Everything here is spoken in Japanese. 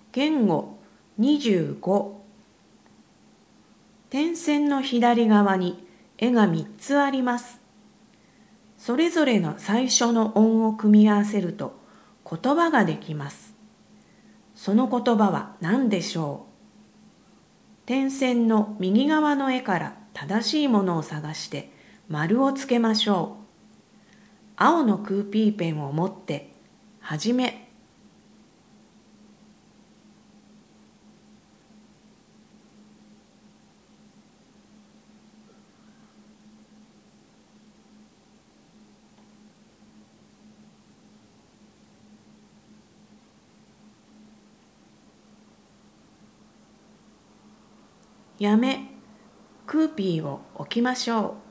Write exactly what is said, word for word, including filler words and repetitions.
言語にじゅうご。点線の左側に絵がみっつあります。それぞれの最初の音を組み合わせると言葉ができます。その言葉は何でしょう？点線の右側の絵から正しいものを探して丸をつけましょう。青のクーピーペンを持ってはじめ。やめ、クーピーを置きましょう。